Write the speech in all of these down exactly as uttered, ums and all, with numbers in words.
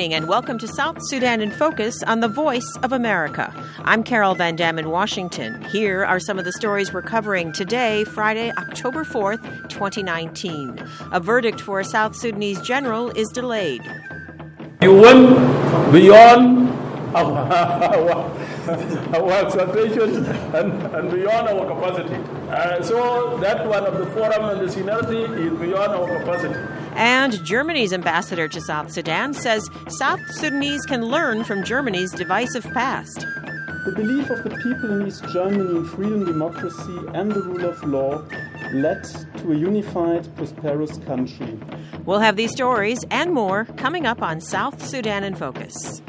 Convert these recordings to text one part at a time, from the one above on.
evening and welcome to South Sudan in Focus on the Voice of America. I'm Carol Van Dam in Washington. Here are some of the stories we're covering today, Friday, October fourth, twenty nineteen. A verdict for a South Sudanese general is delayed. You went beyond our, our, our expectations and, and beyond our capacity. Uh, so that one of the forum and the seniority is beyond our capacity. And Germany's ambassador to South Sudan says South Sudanese can learn from Germany's divisive past. The belief of the people in East Germany in freedom, democracy and the rule of law led to a unified, prosperous country. We'll have these stories and more coming up on South Sudan in Focus.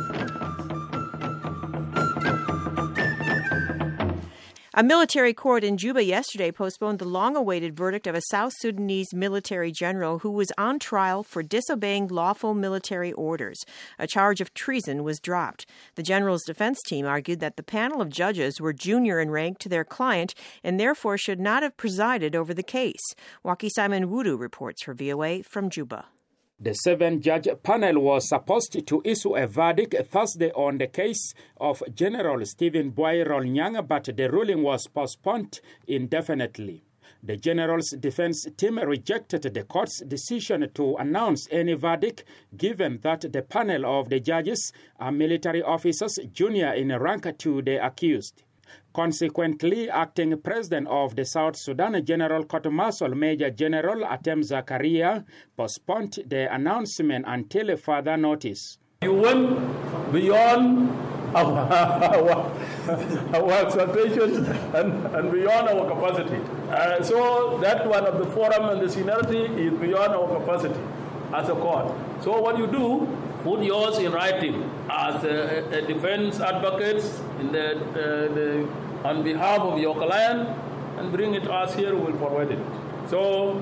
A military court in Juba yesterday postponed the long-awaited verdict of a South Sudanese military general who was on trial for disobeying lawful military orders. A charge of treason was dropped. The general's defense team argued that the panel of judges were junior in rank to their client and therefore should not have presided over the case. Waki Simon Wudu reports for V O A from Juba. The seven-judge panel was supposed to issue a verdict Thursday on the case of General Stephen Boy Rolnyang, but the ruling was postponed indefinitely. The general's defense team rejected the court's decision to announce any verdict, given that the panel of the judges are military officers junior in rank to the accused. Consequently, acting president of the South Sudan General Court Martial Major General Atem Zakaria postponed the announcement until further notice. You went beyond our, our, our expectations and, and beyond our capacity. Uh, so that one of the forum and the seniority is beyond our capacity as a court. So what you do, put yours in writing as a, a defense advocate in the, uh, the, on behalf of your client and bring it to us here, we will forward it. So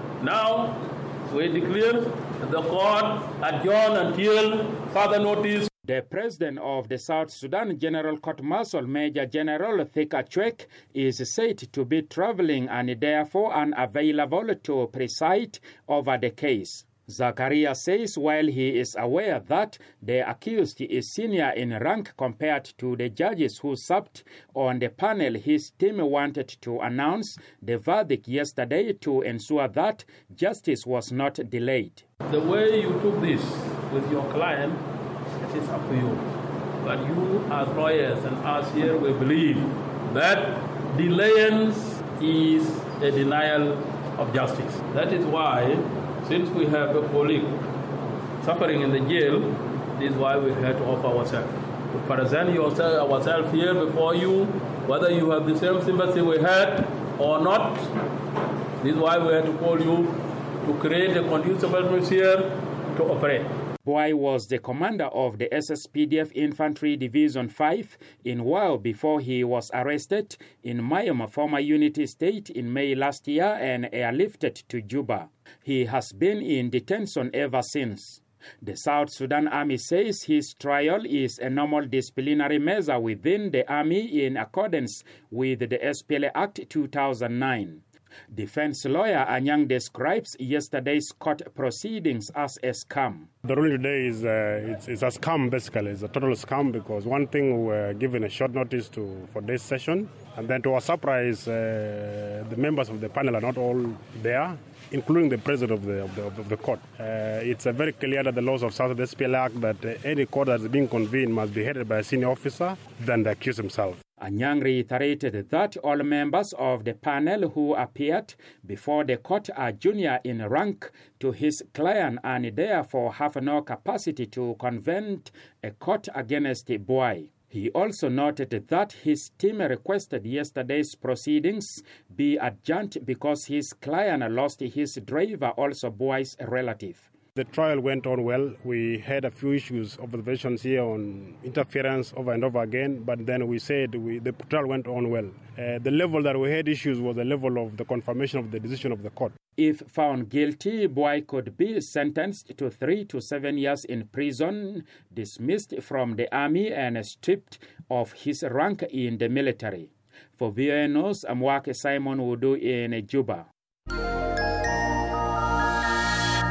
now we declare the court adjourned until further notice. The president of the South Sudan General Court Martial Major General Thika Chwek is said to be traveling and therefore unavailable to preside over the case. Zakaria says while he is aware that the accused is senior in rank compared to the judges who served on the panel, his team wanted to announce the verdict yesterday to ensure that justice was not delayed. The way you took this with your client, it is up to you. But you as lawyers and us here, we believe that delayance is a denial of justice. That is why, since we have a colleague suffering in the jail, this is why we had to offer ourselves. To present yourself, ourselves here before you, whether you have the same sympathy we had or not, this is why we had to call you to create a conducive atmosphere to operate. Boy was the commander of the S S P D F Infantry Division five in Wau before he was arrested in Mayom, former Unity State, in May last year and airlifted to Juba. He has been in detention ever since. The South Sudan Army says his trial is a normal disciplinary measure within the Army in accordance with the S P L A Act two thousand nine. Defense lawyer Anyang describes yesterday's court proceedings as a scam. The ruling today is uh, it's, it's a scam, basically. It's a total scam because one thing, we were given a short notice to for this session, and then to our surprise, uh, the members of the panel are not all there, including the president of the of the, of the court. Uh, it's uh, very clear that the laws of South Sudan S P L A Act that uh, any court that is being convened must be headed by a senior officer than the accused himself. Anyang reiterated that all members of the panel who appeared before the court are junior in rank to his client and therefore have no capacity to convene a court against Boy. He also noted that his team requested yesterday's proceedings be adjourned because his client lost his driver, also Boy's relative. The trial went on well. We had a few issues, observations here on interference over and over again, but then we said we, the trial went on well. Uh, the level that we had issues was the level of the confirmation of the decision of the court. If found guilty, Boy could be sentenced to three to seven years in prison, dismissed from the army and stripped of his rank in the military. For V O A News, I'm Waki Simon Wudu in Juba.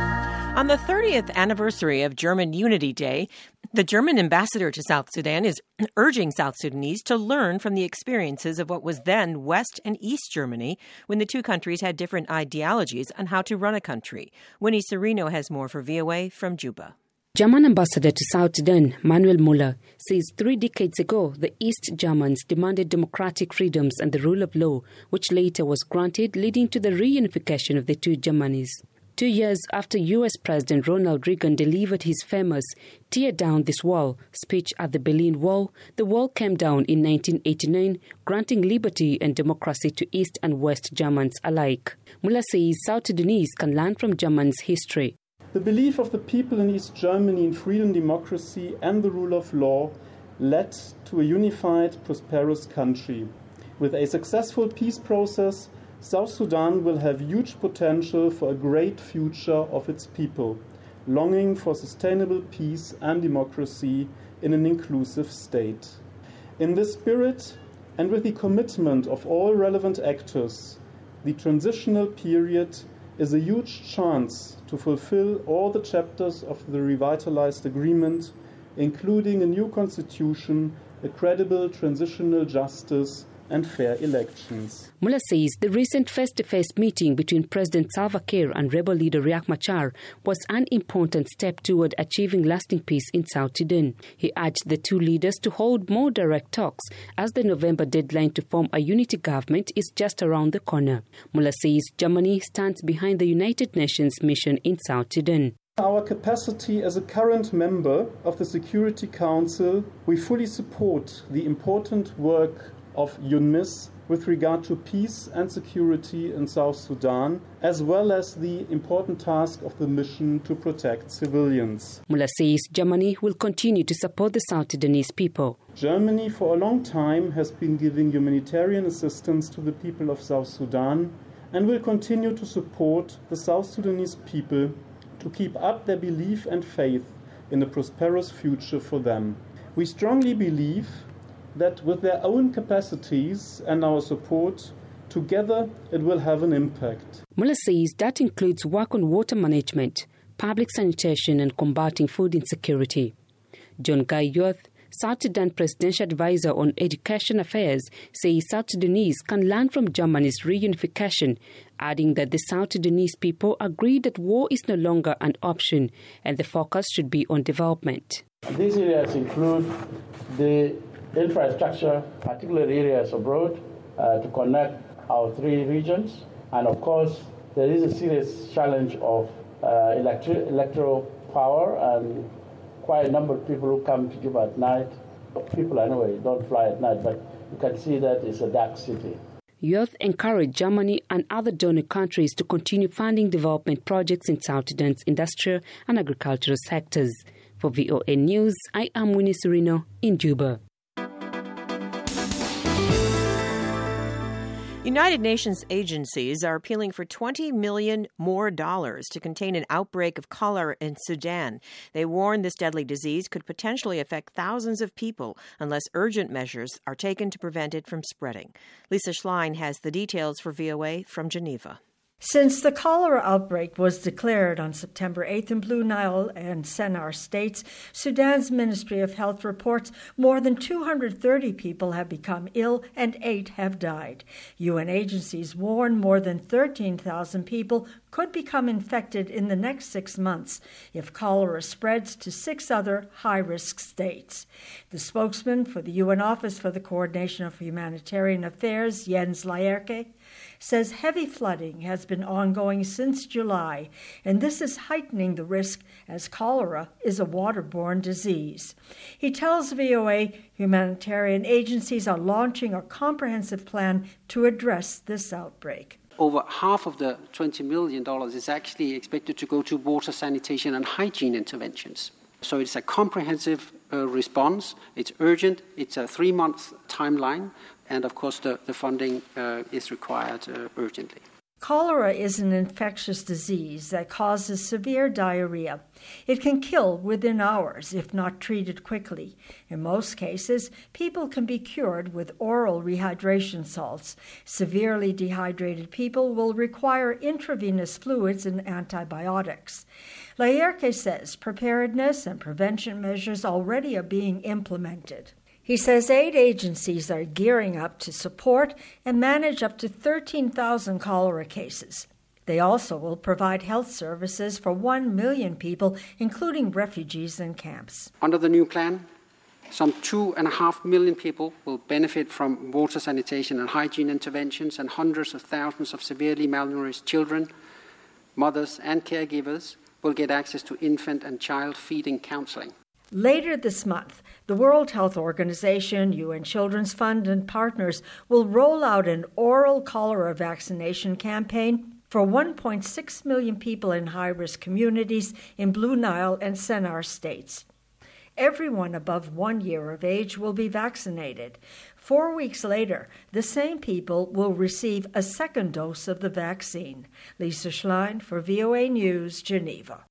On the thirtieth anniversary of German Unity Day, the German ambassador to South Sudan is urging South Sudanese to learn from the experiences of what was then West and East Germany when the two countries had different ideologies on how to run a country. Winnie Serino has more for V O A from Juba. German ambassador to South Sudan, Manuel Muller, says three decades ago the East Germans demanded democratic freedoms and the rule of law, which later was granted, leading to the reunification of the two Germanies. Two years after U S President Ronald Reagan delivered his famous "Tear Down This Wall" speech at the Berlin Wall, the wall came down in nineteen eighty-nine, granting liberty and democracy to East and West Germans alike. Muller says South Sudanese can learn from Germans' history. The belief of the people in East Germany in freedom, democracy and the rule of law led to a unified, prosperous country. With a successful peace process, South Sudan will have huge potential for a great future of its people, longing for sustainable peace and democracy in an inclusive state. In this spirit, and with the commitment of all relevant actors, the transitional period is a huge chance to fulfill all the chapters of the revitalized agreement, including a new constitution, a credible transitional justice, and fair elections. Muller says the recent face-to-face meeting between President Salva Kiir and rebel leader Riek Machar was an important step toward achieving lasting peace in South Sudan. He urged the two leaders to hold more direct talks as the November deadline to form a unity government is just around the corner. Muller says Germany stands behind the United Nations mission in South Sudan. Our capacity as a current member of the Security Council, we fully support the important work of UNMISS with regard to peace and security in South Sudan, as well as the important task of the mission to protect civilians. Muller says Germany will continue to support the South Sudanese people. Germany for a long time has been giving humanitarian assistance to the people of South Sudan and will continue to support the South Sudanese people to keep up their belief and faith in a prosperous future for them. We strongly believe that with their own capacities and our support, together it will have an impact. Muller says that includes work on water management, public sanitation and combating food insecurity. John Guy Youth, South Sudan Presidential Advisor on Education Affairs, says South Sudanese can learn from Germany's reunification, adding that the South Sudanese people agree that war is no longer an option and the focus should be on development. These areas include the infrastructure, particular areas of road, uh, to connect our three regions. And of course, there is a serious challenge of uh, electri- electoral power, and quite a number of people who come to Juba at night. People, anyway, don't fly at night, but you can see that it's a dark city. Youth encourage Germany and other donor countries to continue funding development projects in South Sudan's industrial and agricultural sectors. For V O A News, I am Winnie Serino in Juba. United Nations agencies are appealing for twenty million dollars more dollars to contain an outbreak of cholera in Sudan. They warn this deadly disease could potentially affect thousands of people unless urgent measures are taken to prevent it from spreading. Lisa Schlein has the details for V O A from Geneva. Since the cholera outbreak was declared on September eighth in Blue Nile and Sennar states, Sudan's Ministry of Health reports more than two hundred thirty people have become ill and eight have died. U N agencies warn more than thirteen thousand people could become infected in the next six months if cholera spreads to six other high-risk states. The spokesman for the U N Office for the Coordination of Humanitarian Affairs, Jens Laerke, says heavy flooding has been ongoing since July, and this is heightening the risk as cholera is a waterborne disease. He tells V O A humanitarian agencies are launching a comprehensive plan to address this outbreak. Over half of the twenty million dollars is actually expected to go to water sanitation and hygiene interventions. So it's a comprehensive uh, response. It's urgent. It's a three-month timeline. And, of course, the, the funding uh, is required uh, urgently. Cholera is an infectious disease that causes severe diarrhea. It can kill within hours if not treated quickly. In most cases, people can be cured with oral rehydration salts. Severely dehydrated people will require intravenous fluids and antibiotics. Layerke says preparedness and prevention measures already are being implemented. He says aid agencies are gearing up to support and manage up to thirteen thousand cholera cases. They also will provide health services for one million people, including refugees in camps. Under the new plan, some two and a half million people will benefit from water sanitation and hygiene interventions, and hundreds of thousands of severely malnourished children, mothers and caregivers will get access to infant and child feeding counseling. Later this month, the World Health Organization, U N Children's Fund, and partners will roll out an oral cholera vaccination campaign for one point six million people in high-risk communities in Blue Nile and Sennar states. Everyone above one year of age will be vaccinated. Four weeks later, the same people will receive a second dose of the vaccine. Lisa Schlein for V O A News, Geneva.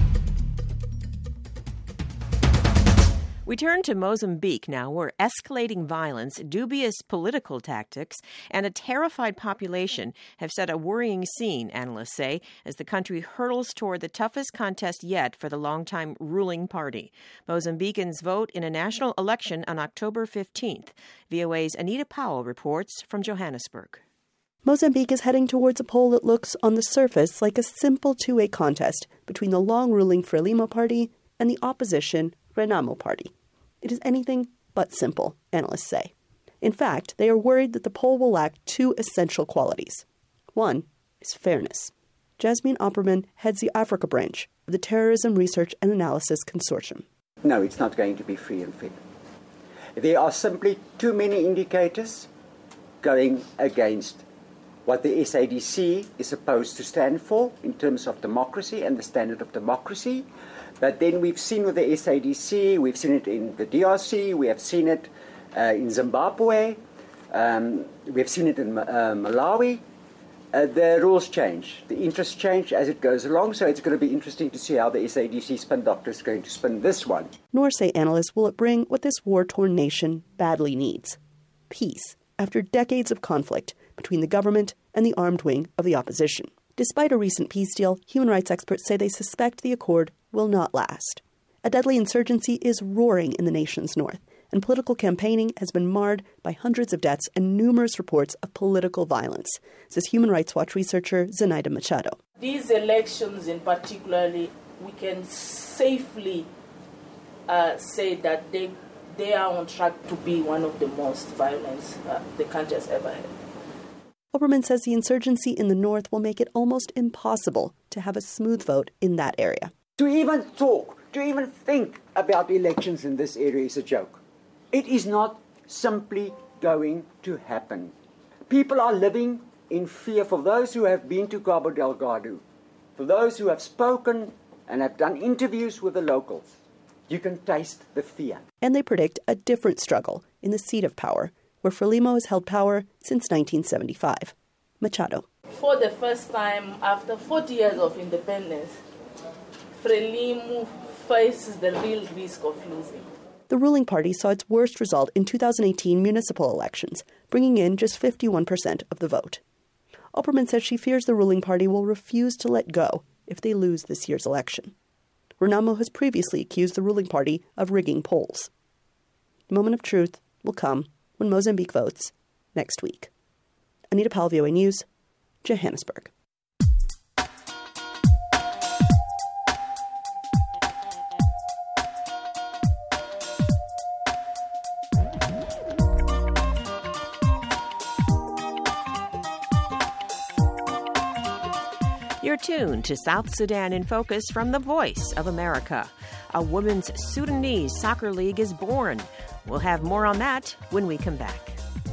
We turn to Mozambique now, where escalating violence, dubious political tactics, and a terrified population have set a worrying scene, analysts say, as the country hurtles toward the toughest contest yet for the longtime ruling party. Mozambicans vote in a national election on October fifteenth. V O A's Anita Powell reports from Johannesburg. Mozambique is heading towards a poll that looks, on the surface, like a simple two-way contest between the long-ruling Frelimo party and the opposition Renamo party. It is anything but simple, analysts say. In fact, they are worried that the poll will lack two essential qualities. One is fairness. Jasmine Opperman heads the Africa branch of the Terrorism Research and Analysis Consortium. No, it's not going to be free and fair. There are simply too many indicators going against what the S A D C is supposed to stand for in terms of democracy and the standard of democracy. But then we've seen with the S A D C, we've seen it in the D R C, we have seen it uh, in Zimbabwe, um, we've seen it in uh, Malawi. Uh, the rules change, the interests change as it goes along, so it's going to be interesting to see how the S A D C spin doctor is going to spin this one. Nor, say analysts, will it bring what this war-torn nation badly needs: peace, after decades of conflict between the government and the armed wing of the opposition. Despite a recent peace deal, human rights experts say they suspect the accord will not last. A deadly insurgency is roaring in the nation's north, and political campaigning has been marred by hundreds of deaths and numerous reports of political violence, says Human Rights Watch researcher Zenaida Machado. These elections in particularly, we can safely uh, say that they, they are on track to be one of the most violent uh, the country has ever had. Oberman says the insurgency in the north will make it almost impossible to have a smooth vote in that area. To even talk, to even think about elections in this area is a joke. It is not simply going to happen. People are living in fear. For those who have been to Cabo Delgado, for those who have spoken and have done interviews with the locals, you can taste the fear. And they predict a different struggle in the seat of power, where Frelimo has held power since nineteen seventy-five. Machado. For the first time after forty years of independence, Frelimo faces the real risk of losing. The ruling party saw its worst result in two thousand eighteen municipal elections, bringing in just fifty-one percent of the vote. Opperman says she fears the ruling party will refuse to let go if they lose this year's election. Renamo has previously accused the ruling party of rigging polls. The moment of truth will come when Mozambique votes next week. Anita Powell, V O A News, Johannesburg. You're tuned to South Sudan in Focus from the Voice of America. A women's Sudanese soccer league is born. We'll have more on that when we come back.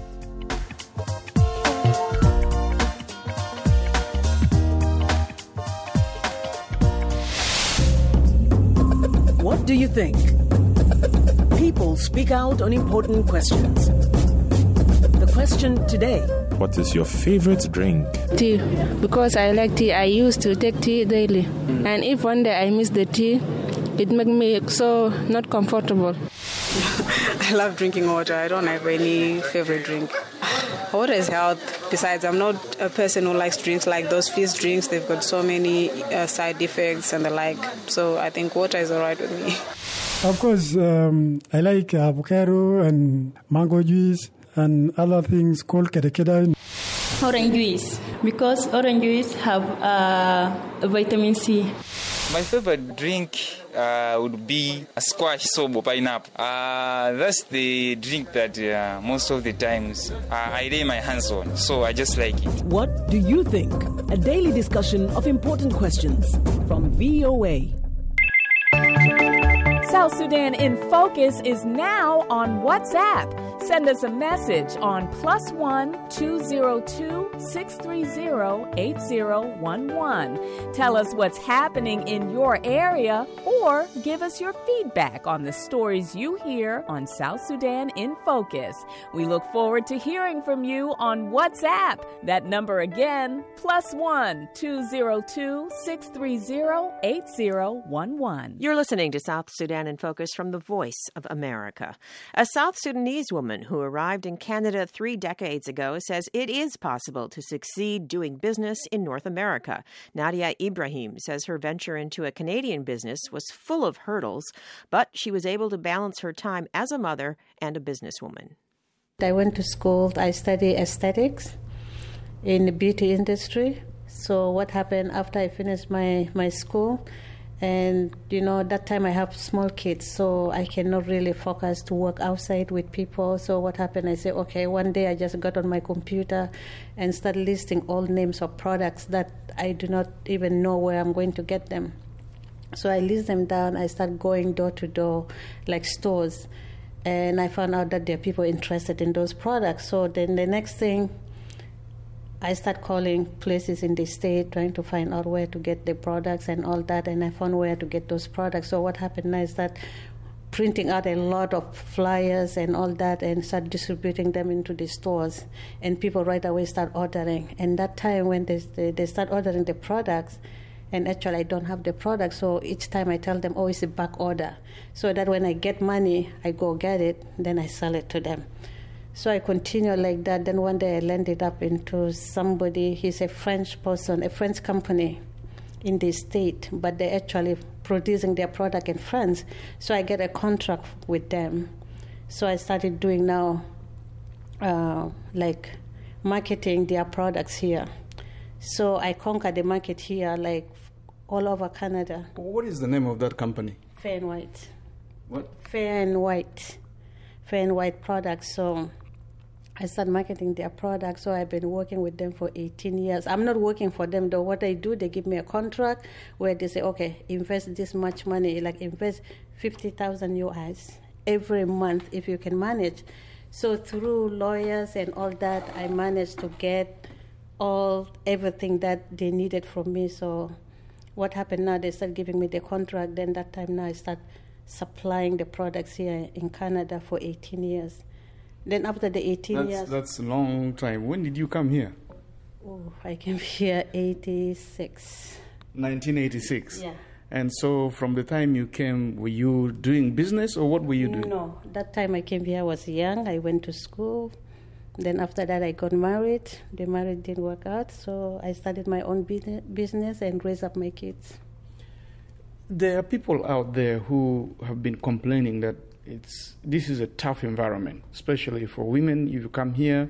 What do you think? People speak out on important questions. The question today: What is your favorite drink? Tea, because I like tea. I used to take tea daily. Mm. And if one day I miss the tea, it makes me so not comfortable. I love drinking water. I don't have any favorite drink. Water is health. Besides, I'm not a person who likes drinks like those fizz drinks. They've got so many uh, side effects and the like. So I think water is all right with me. Of course, um, I like avocado and mango juice and other things called kedekeda. Orange juice, because orange juice have uh, vitamin C. My favorite drink uh, would be a squash sobo pineapple. Uh, that's the drink that uh, most of the times uh, I lay my hands on, so I just like it. What do you think? A daily discussion of important questions from V O A. South Sudan in Focus is now on WhatsApp. Send us a message on plus one two zero two six three zero eight zero one one. Tell us what's happening in your area or give us your feedback on the stories you hear on South Sudan in Focus. We look forward to hearing from you on WhatsApp. That number again, plus one two zero two six three zero eight zero one one. You're listening to South Sudan in Focus from the Voice of America. A South Sudanese woman who arrived in Canada three decades ago says it is possible to succeed doing business in North America. Nadia Ibrahim says her venture into a Canadian business was full of hurdles, but she was able to balance her time as a mother and a businesswoman. I went to school. I studied aesthetics in the beauty industry. So what happened after I finished my, my school? And, you know, that time I have small kids, so I cannot really focus to work outside with people. So what happened, I said, okay, one day I just got on my computer and started listing all names of products that I do not even know where I'm going to get them. So I list them down. I start going door to door, like stores. And I found out that there are people interested in those products. So then the next thing, I start calling places in the state, trying to find out where to get the products and all that, and I found where to get those products. So what happened now is that printing out a lot of flyers and all that and start distributing them into the stores, and people right away start ordering. And that time when they, they start ordering the products, and actually I don't have the product, so each time I tell them, oh, it's a back order, so that when I get money, I go get it, then I sell it to them. So I continued like that. Then one day I landed up into somebody, he's a French person, a French company in the state, but they're actually producing their product in France. So I get a contract with them. So I started doing now, uh, like marketing their products here. So I conquered the market here, like all over Canada. What is the name of that company? Fair and White. What? Fair and White. Fair and White products. So I started marketing their products, so I've been working with them for eighteen years. I'm not working for them, though. What I do, they give me a contract where they say, okay, invest this much money, like invest fifty thousand U S every month if you can manage. So through lawyers and all that, I managed to get all, everything that they needed from me. So what happened now, they start giving me the contract. Then that time now I start supplying the products here in Canada for eighteen years. Then after the eighteen that's, years... That's a long time. When did you come here? Oh, I came here eighty-six. nineteen eighty-six? Yeah. And so from the time you came, were you doing business or what were you doing? No, that time I came here I was young. I went to school. Then after that I got married. The marriage didn't work out, so I started my own business and raised up my kids. There are people out there who have been complaining that it's this is a tough environment, especially for women. If you come here,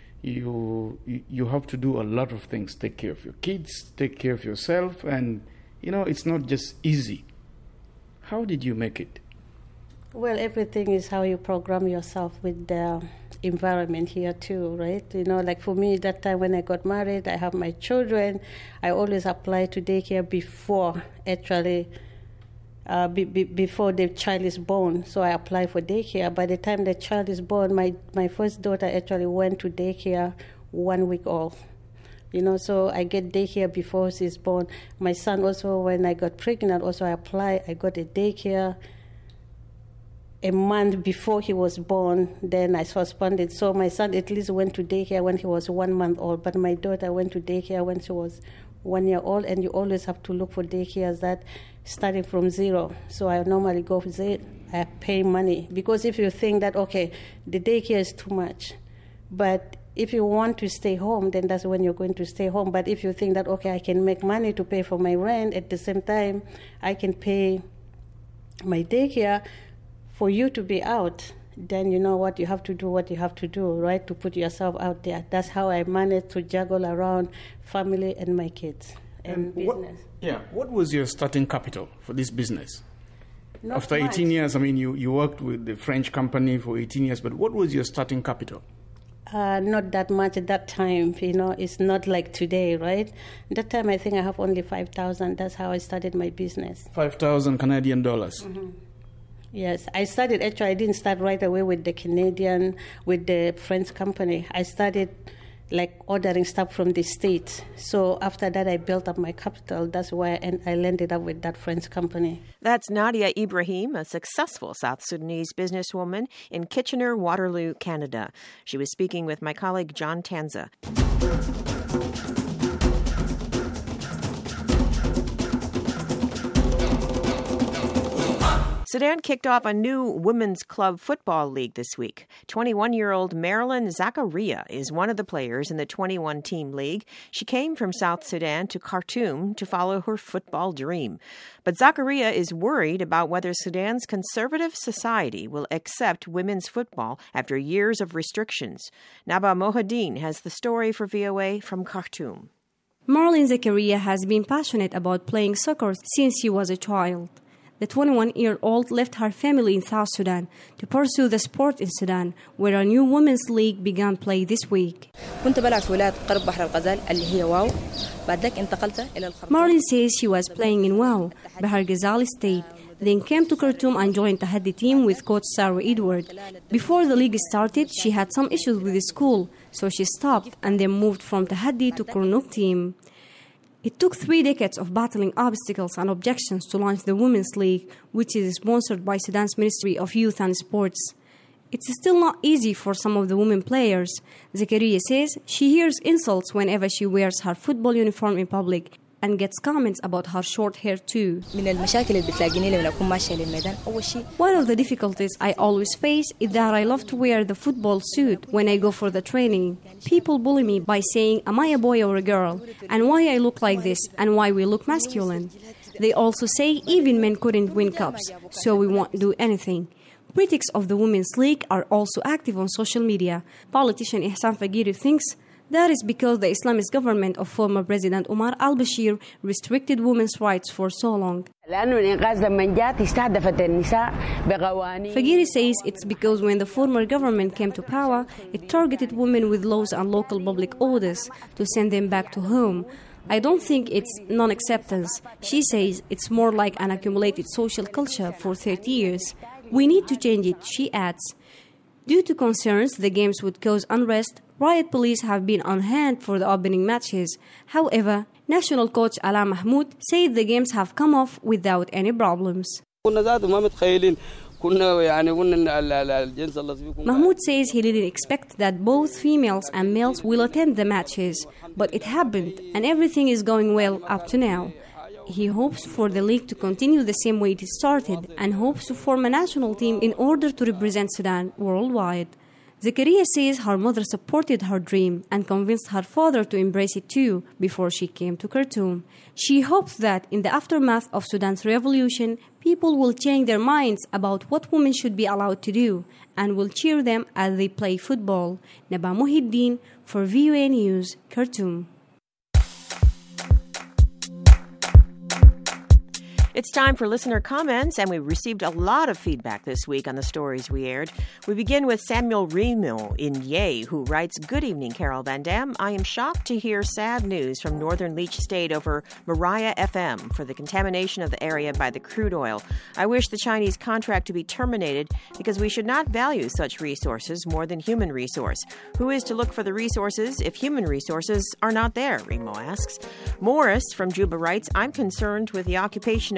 you you have to do a lot of things. Take care of your kids, take care of yourself, and you know it's not just easy. How did you make it? Well, everything is how you program yourself with the environment here too, right? You know, like for me, that time when I got married, I have my children. I always apply to daycare before actually. Uh, be, be, before the child is born, so I apply for daycare. By the time the child is born, my, my first daughter actually went to daycare one week old. You know, so I get daycare before she's born. My son also, when I got pregnant, also I applied. I got a daycare a month before he was born, then I suspended. So my son at least went to daycare when he was one month old, but my daughter went to daycare when she was one year old, and you always have to look for daycares that starting from zero. So I normally go there, I pay money, because if you think that, okay, the daycare is too much, but if you want to stay home, then that's when you're going to stay home. But if you think that, okay, I can make money to pay for my rent, at the same time, I can pay my daycare for you to be out, then you know what, you have to do what you have to do, right, to put yourself out there. That's how I managed to juggle around family and my kids and, and business. What, yeah, what was your starting capital for this business? Not After much. eighteen years, I mean, you, you worked with the French company for eighteen years, but what was your starting capital? Uh, not that much at that time, you know, it's not like today, right? At that time, I think I have only five thousand. That's how I started my business. five thousand Canadian dollars. Mm-hmm. Yes, I started, actually, I didn't start right away with the Canadian, with the French company. I started like ordering stuff from the States. So after that, I built up my capital. That's why and I landed up with that French company. That's Nadia Ibrahim, a successful South Sudanese businesswoman in Kitchener-Waterloo, Canada. She was speaking with my colleague John Tanza. Sudan kicked off a new women's club football league this week. twenty-one-year-old Marilyn Zakaria is one of the players in the twenty-one-team league. She came from South Sudan to Khartoum to follow her football dream. But Zakaria is worried about whether Sudan's conservative society will accept women's football after years of restrictions. Naba Mohadeen has the story for V O A from Khartoum. Marilyn Zakaria has been passionate about playing soccer since she was a child. The twenty-one-year-old left her family in South Sudan to pursue the sport in Sudan, where a new women's league began play this week. Marilyn says she was playing in Wau, Bahar Ghazal State, then came to Khartoum and joined the Tahaddi team with coach Sarah Edward. Before the league started, she had some issues with the school, so she stopped and then moved from Tahaddi to Kurnook team. It took three decades of battling obstacles and objections to launch the Women's League, which is sponsored by Sudan's Ministry of Youth and Sports. It's still not easy for some of the women players. Zakaria says she hears insults whenever she wears her football uniform in public and gets comments about her short hair too. One of the difficulties I always face is that I love to wear the football suit when I go for the training. People bully me by saying, am I a boy or a girl? And why I look like this? And why we look masculine? They also say even men couldn't win cups, so we won't do anything. Critics of the Women's League are also active on social media. Politician Ihsan Fagiri thinks that is because the Islamist government of former President Omar al-Bashir restricted women's rights for so long. Fagiri says it's because when the former government came to power, it targeted women with laws and local public orders to send them back to home. I don't think it's non-acceptance. She says it's more like an accumulated social culture for thirty years. We need to change it, she adds. Due to concerns the games would cause unrest, riot police have been on hand for the opening matches. However, national coach Ala Mahmoud said the games have come off without any problems. Mahmoud says he didn't expect that both females and males will attend the matches, but it happened and everything is going well up to now. He hopes for the league to continue the same way it started and hopes to form a national team in order to represent Sudan worldwide. Zakaria says her mother supported her dream and convinced her father to embrace it too before she came to Khartoum. She hopes that in the aftermath of Sudan's revolution, people will change their minds about what women should be allowed to do and will cheer them as they play football. Naba Muhiddin for V O A News, Khartoum. It's time for listener comments, and we received a lot of feedback this week on the stories we aired. We begin with Samuel Remo in Yei, who writes, Good evening, Carol Van Dam. I am shocked to hear sad news from Northern Leach State over Mariah F M for the contamination of the area by the crude oil. I wish the Chinese contract to be terminated because we should not value such resources more than human resource. Who is to look for the resources if human resources are not there, Remo asks. Morris from Juba writes, I'm concerned with the occupation of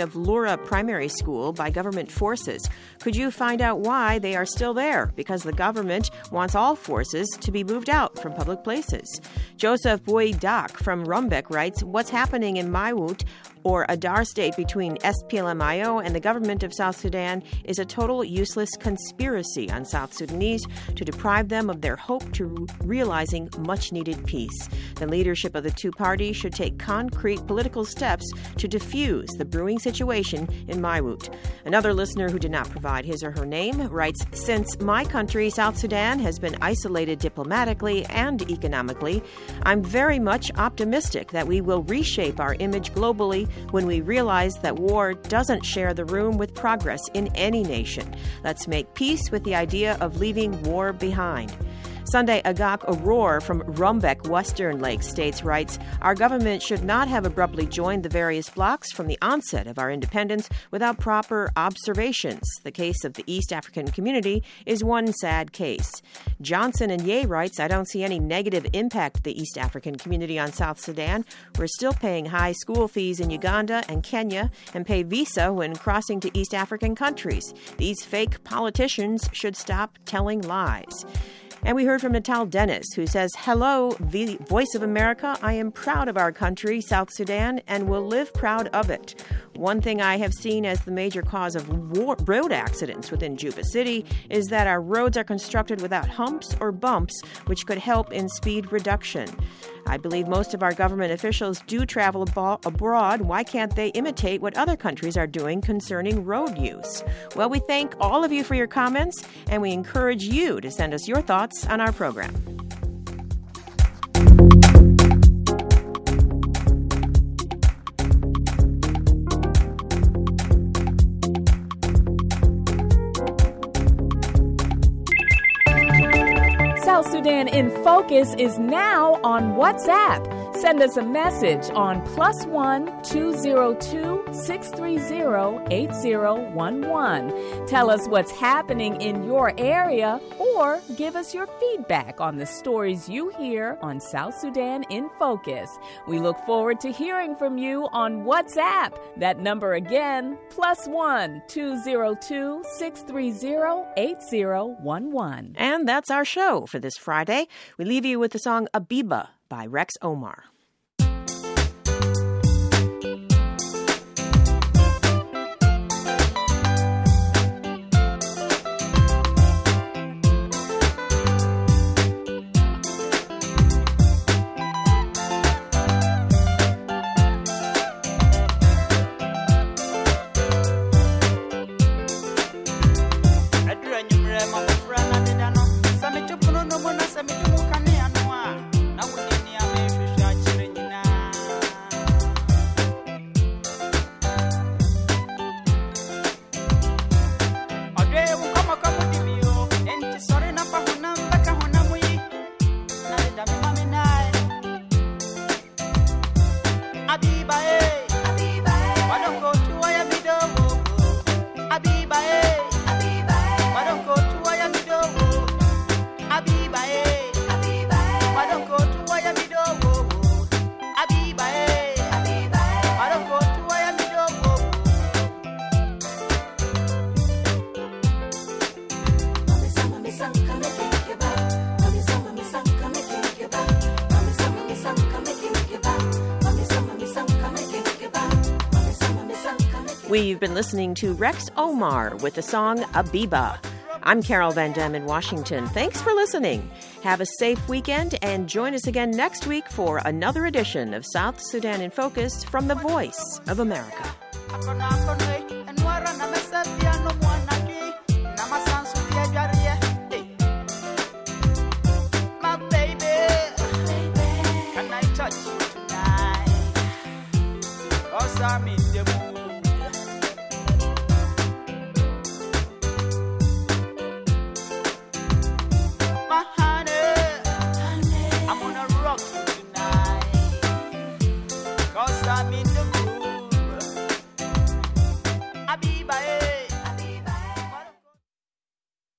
of Lura Primary School by government forces. Could you find out why they are still there? Because the government wants all forces to be moved out from public places. Joseph Boy Dak from Rumbek writes, what's happening in Maiwut, or Adar State, between S P L M I O and the government of South Sudan is a total useless conspiracy on South Sudanese to deprive them of their hope to realizing much-needed peace. The leadership of the two parties should take concrete political steps to diffuse the brewing situation in Maiwut. Another listener who did not provide his or her name writes, since my country, South Sudan, has been isolated diplomatically and economically, I'm very much optimistic that we will reshape our image globally when we realize that war doesn't share the room with progress in any nation. Let's make peace with the idea of leaving war behind. Sunday Agak Aurora from Rumbek, Western Lake States writes, our government should not have abruptly joined the various blocs from the onset of our independence without proper observations. The case of the East African community is one sad case. Johnson and Ye writes, I don't see any negative impact of the East African community on South Sudan. We're still paying high school fees in Uganda and Kenya and pay visa when crossing to East African countries. These fake politicians should stop telling lies. And we heard from Natal Dennis, who says, hello, the Voice of America. I am proud of our country, South Sudan, and will live proud of it. One thing I have seen as the major cause of war- road accidents within Juba City is that our roads are constructed without humps or bumps, which could help in speed reduction. I believe most of our government officials do travel ab- abroad. Why can't they imitate what other countries are doing concerning road use? Well, we thank all of you for your comments, and we encourage you to send us your thoughts on our program. South Sudan in Focus is now on WhatsApp. Send us a message on plus one two zero two six three zero eight zero one one. Tell us what's happening in your area or give us your feedback on the stories you hear on South Sudan in Focus. We look forward to hearing from you on WhatsApp. That number again, plus one two zero two six three zero eight zero one one. And that's our show for this Friday. We leave you with the song Abiba by Rex Omar. We've been listening to Rex Omar with the song Abiba. I'm Carol Van Dam in Washington. Thanks for listening. Have a safe weekend and join us again next week for another edition of South Sudan in Focus from the Voice of America. I'm in the